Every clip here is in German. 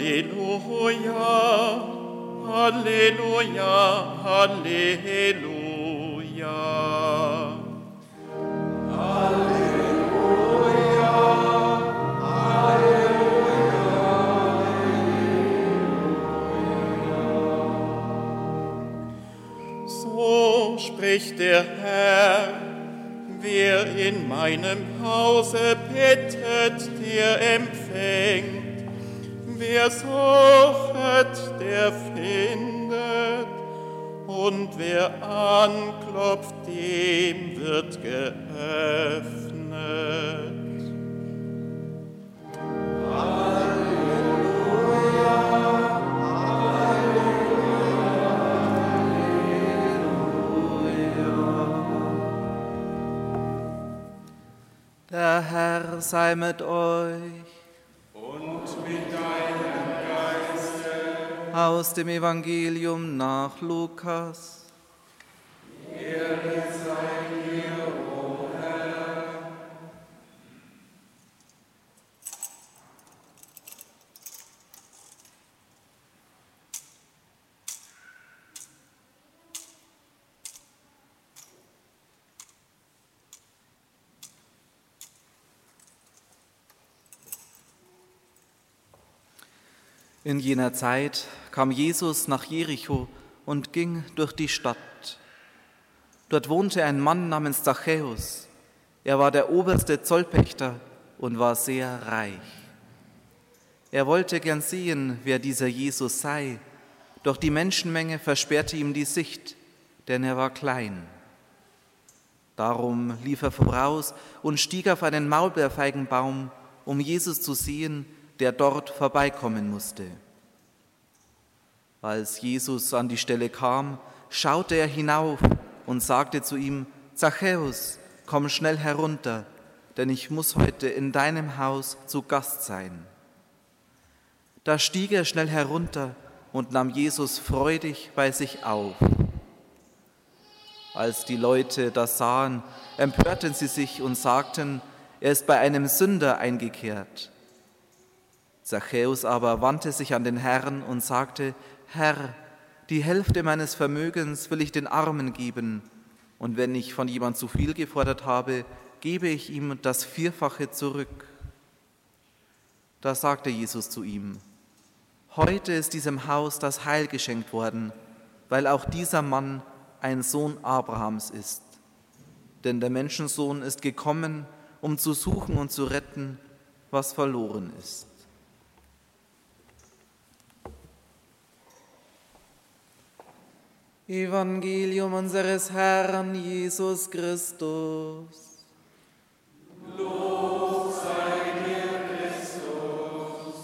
Halleluja, Halleluja, Halleluja. Halleluja, Halleluja. So spricht der Herr: Wer in meinem Hause bittet, der empfängt. Wer suchet, der findet. Und wer anklopft, dem wird geöffnet. Der Herr sei mit euch. Und mit deinem Geiste. Aus dem Evangelium nach Lukas. Ehre sei dir, o Herr. In jener Zeit kam Jesus nach Jericho und ging durch die Stadt. Dort wohnte ein Mann namens Zachäus. Er war der oberste Zollpächter und war sehr reich. Er wollte gern sehen, wer dieser Jesus sei, doch die Menschenmenge versperrte ihm die Sicht, denn er war klein. Darum lief er voraus und stieg auf einen Maulbeerfeigenbaum, um Jesus zu sehen, der dort vorbeikommen musste. Als Jesus an die Stelle kam, schaute er hinauf und sagte zu ihm: Zachäus, komm schnell herunter, denn ich muss heute in deinem Haus zu Gast sein. Da stieg er schnell herunter und nahm Jesus freudig bei sich auf. Als die Leute das sahen, empörten sie sich und sagten, er ist bei einem Sünder eingekehrt. Zachäus aber wandte sich an den Herrn und sagte: Herr, die Hälfte meines Vermögens will ich den Armen geben, und wenn ich von jemand zu viel gefordert habe, gebe ich ihm das Vierfache zurück. Da sagte Jesus zu ihm: Heute ist diesem Haus das Heil geschenkt worden, weil auch dieser Mann ein Sohn Abrahams ist. Denn der Menschensohn ist gekommen, um zu suchen und zu retten, was verloren ist. Evangelium unseres Herrn Jesus Christus. Lob sei dir, Christus.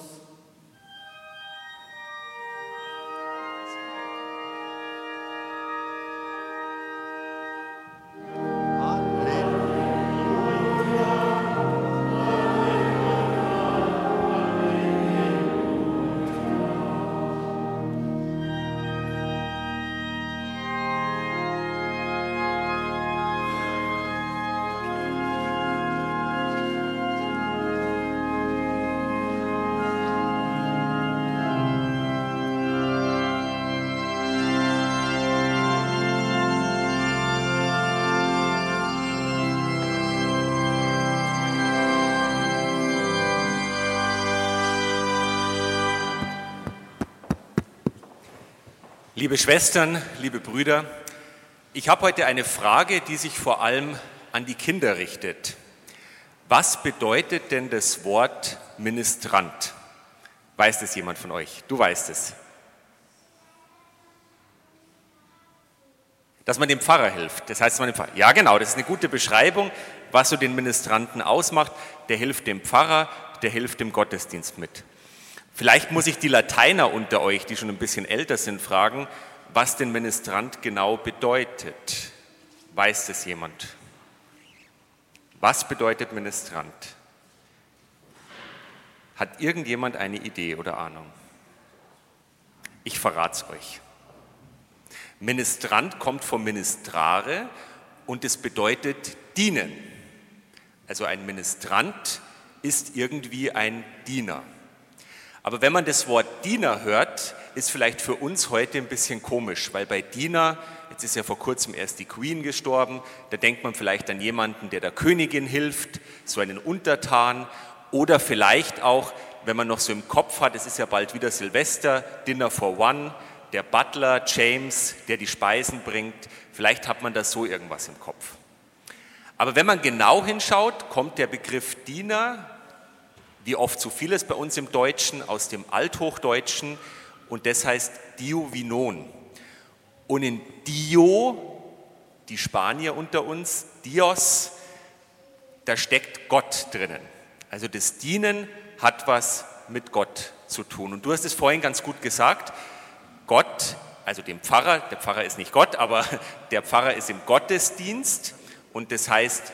Liebe Schwestern, liebe Brüder, ich habe heute eine Frage, die sich vor allem an die Kinder richtet. Was bedeutet denn das Wort Ministrant? Weiß das jemand von euch? Du weißt es. Dass man dem Pfarrer hilft. Das heißt, man dem Pfarrer. Ja, genau, das ist eine gute Beschreibung, was so den Ministranten ausmacht. Der hilft dem Pfarrer, der hilft dem Gottesdienst mit. Vielleicht muss ich die Lateiner unter euch, die schon ein bisschen älter sind, fragen, was denn Ministrant genau bedeutet. Weiß das jemand? Was bedeutet Ministrant? Hat irgendjemand eine Idee oder Ahnung? Ich verrate es euch. Ministrant kommt vom Ministrare und es bedeutet dienen. Also ein Ministrant ist irgendwie ein Diener. Aber wenn man das Wort Diener hört, ist vielleicht für uns heute ein bisschen komisch, weil bei Diener, jetzt ist ja vor kurzem erst die Queen gestorben, da denkt man vielleicht an jemanden, der der Königin hilft, so einen Untertan, oder vielleicht auch, wenn man noch so im Kopf hat, es ist ja bald wieder Silvester, Dinner for One, der Butler James, der die Speisen bringt, vielleicht hat man da so irgendwas im Kopf. Aber wenn man genau hinschaut, kommt der Begriff Diener, wie oft so vieles bei uns im Deutschen, aus dem Althochdeutschen, und das heißt Diovinon. Und in Dio, die Spanier unter uns, Dios, da steckt Gott drinnen. Also das Dienen hat was mit Gott zu tun. Und du hast es vorhin ganz gut gesagt, Gott, also dem Pfarrer, der Pfarrer ist nicht Gott, aber der Pfarrer ist im Gottesdienst und das heißt,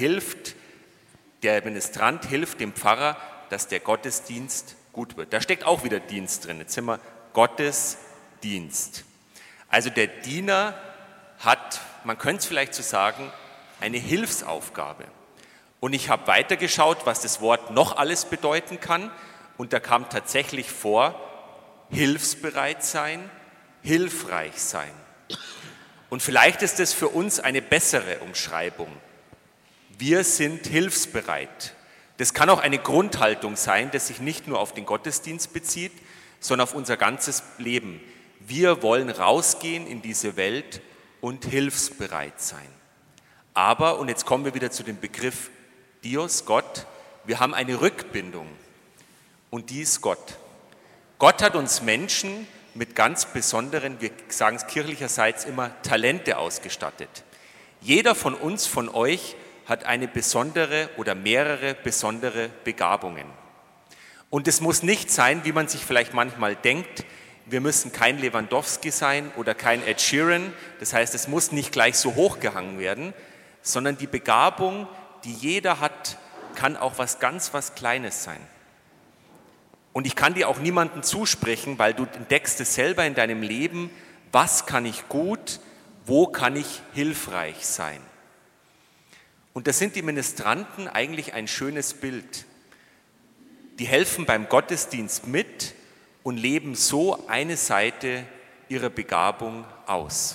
der Ministrant hilft dem Pfarrer, dass der Gottesdienst gut wird. Da steckt auch wieder Dienst drin. Jetzt sind wir Gottesdienst. Also der Diener hat, man könnte es vielleicht so sagen, eine Hilfsaufgabe. Und ich habe weitergeschaut, was das Wort noch alles bedeuten kann. Und da kam tatsächlich vor, hilfsbereit sein, hilfreich sein. Und vielleicht ist es für uns eine bessere Umschreibung. Wir sind hilfsbereit. Das kann auch eine Grundhaltung sein, die sich nicht nur auf den Gottesdienst bezieht, sondern auf unser ganzes Leben. Wir wollen rausgehen in diese Welt und hilfsbereit sein. Aber, und jetzt kommen wir wieder zu dem Begriff Dios, Gott, wir haben eine Rückbindung und die ist Gott. Gott hat uns Menschen mit ganz besonderen, wir sagen es kirchlicherseits immer, Talente ausgestattet. Jeder von uns, von euch, hat eine besondere oder mehrere besondere Begabungen. Und es muss nicht sein, wie man sich vielleicht manchmal denkt, wir müssen kein Lewandowski sein oder kein Ed Sheeran, das heißt, es muss nicht gleich so hochgehangen werden, sondern die Begabung, die jeder hat, kann auch was Kleines sein. Und ich kann dir auch niemandem zusprechen, weil du entdeckst es selber in deinem Leben, was kann ich gut, wo kann ich hilfreich sein. Und da sind die Ministranten eigentlich ein schönes Bild. Die helfen beim Gottesdienst mit und leben so eine Seite ihrer Begabung aus.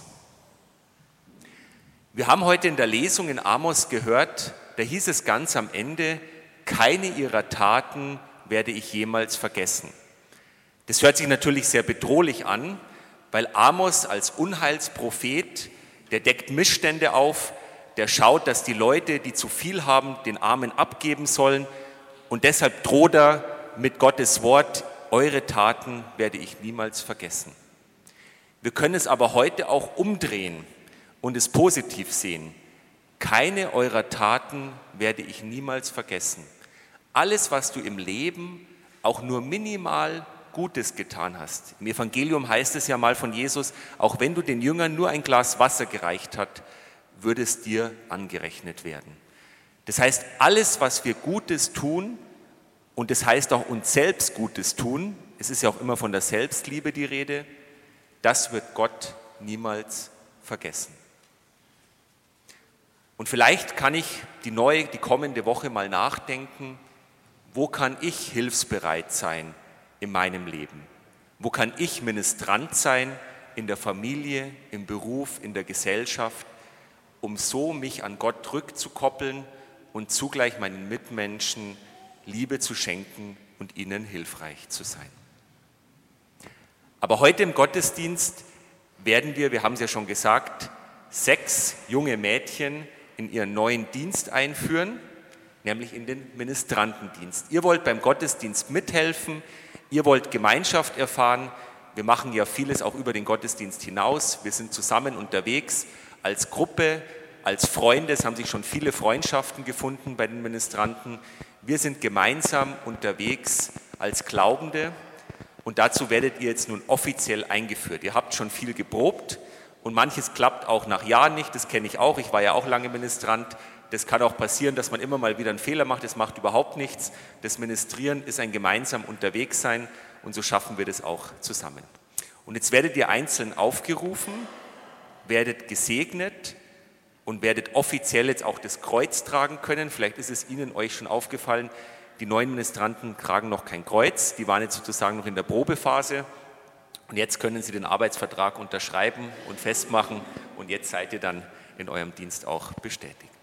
Wir haben heute in der Lesung in Amos gehört, da hieß es ganz am Ende, keine ihrer Taten werde ich jemals vergessen. Das hört sich natürlich sehr bedrohlich an, weil Amos als Unheilsprophet, der deckt Missstände auf, der schaut, dass die Leute, die zu viel haben, den Armen abgeben sollen und deshalb droht er mit Gottes Wort, eure Taten werde ich niemals vergessen. Wir können es aber heute auch umdrehen und es positiv sehen. Keine eurer Taten werde ich niemals vergessen. Alles, was du im Leben auch nur minimal Gutes getan hast. Im Evangelium heißt es ja mal von Jesus, auch wenn du den Jüngern nur ein Glas Wasser gereicht hast, würde es dir angerechnet werden. Das heißt, alles, was wir Gutes tun, und das heißt auch uns selbst Gutes tun, es ist ja auch immer von der Selbstliebe die Rede, das wird Gott niemals vergessen. Und vielleicht kann ich die kommende Woche mal nachdenken, wo kann ich hilfsbereit sein in meinem Leben? Wo kann ich Ministrant sein in der Familie, im Beruf, in der Gesellschaft, um so mich an Gott rückzukoppeln und zugleich meinen Mitmenschen Liebe zu schenken und ihnen hilfreich zu sein. Aber heute im Gottesdienst werden wir haben es ja schon gesagt, 6 junge Mädchen in ihren neuen Dienst einführen, nämlich in den Ministrantendienst. Ihr wollt beim Gottesdienst mithelfen, ihr wollt Gemeinschaft erfahren. Wir machen ja vieles auch über den Gottesdienst hinaus. Wir sind zusammen unterwegs als Gruppe, als Freunde. Es haben sich schon viele Freundschaften gefunden bei den Ministranten. Wir sind gemeinsam unterwegs als Glaubende und dazu werdet ihr jetzt nun offiziell eingeführt. Ihr habt schon viel geprobt und manches klappt auch nach Jahren nicht, das kenne ich auch. Ich war ja auch lange Ministrant. Das kann auch passieren, dass man immer mal wieder einen Fehler macht, das macht überhaupt nichts. Das Ministrieren ist ein gemeinsam Unterwegssein und so schaffen wir das auch zusammen. Und jetzt werdet ihr einzeln aufgerufen, werdet gesegnet und werdet offiziell jetzt auch das Kreuz tragen können. Vielleicht ist es euch schon aufgefallen, Die neuen Ministranten tragen noch kein Kreuz, die waren jetzt sozusagen noch in der Probephase. Und jetzt können sie den Arbeitsvertrag unterschreiben und festmachen und jetzt seid ihr dann in eurem Dienst auch bestätigt.